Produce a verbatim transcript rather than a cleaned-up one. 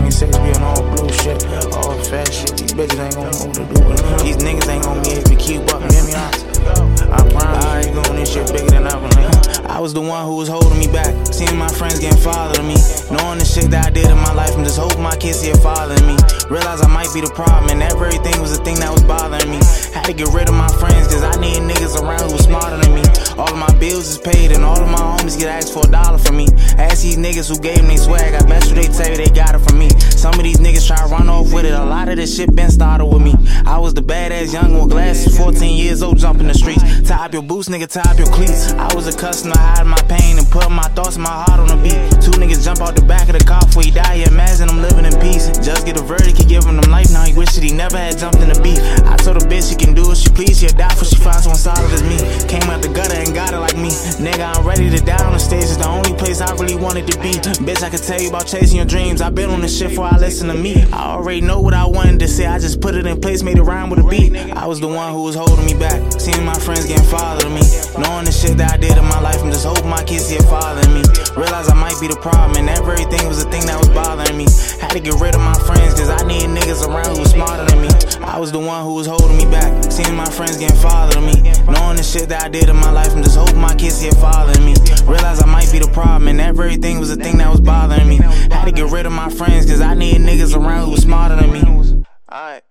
twenty-six be on all blue shit, all fat shit. These bitches ain't gon' know what to do with it. These niggas ain't gon' be able to keep up, you hear me out? I promise I ain't gon' this shit bigger than ever. I was the one who was holding me back, seeing my friends getting farther than me. Knowing the shit that I did in my life, I'm just hoping my kids see it following me. Realize I might be the problem, and that very thing was the thing that was bothering me. Had to get rid of my friends, cause I need niggas around who was smarter than me. All of my bills is paid, and all of my homies get asked for a dollar from me. Ask these niggas who gave me swag, I bet you they tell you they got it from me. Some of these niggas try to run off with it, a lot of this shit been started with me. I was the badass young with glasses, fourteen years old, jumping the streets. Tie up your boots, nigga, tie up your cleats. I was accustomed to hiding my pain and putting my thoughts and my heart on the beat. Two niggas jump out the back of the car before he die, yeah, imagine I'm living in peace. Just get a verdict, he giving them life, now he wish that he never had jumped in the beef. I told the bitch she can do what she please, she'll die for she finds someone solid as me. Came out the gutter and got it like me. Nigga, I'm ready to die on the stage, it's the only place I really wanted to be. Bitch, I could tell you about chasing your dreams, I've been on this shit before I listen to me. I already know what I wanted to say, I just put it in place, made it rhyme with a beat. I was the one who was holding me back, seeing my friends getting farther than me. Knowing the shit that I did in my life, I'm just hoping my kids see it following me. Realize I might be the problem, and that very thing was the thing that was bothering me. Had to get rid of my friends, cause I need niggas around who was smarter than me. I was the one who was holding me back, seeing my friends getting farther than me. Knowing the shit that I did in my life, I'm just hoping my kids see it following me. Realize I might be the problem, and that very thing was the thing that was bothering me. Had to get rid of my friends, cause I need niggas around who was smarter than me. Alright.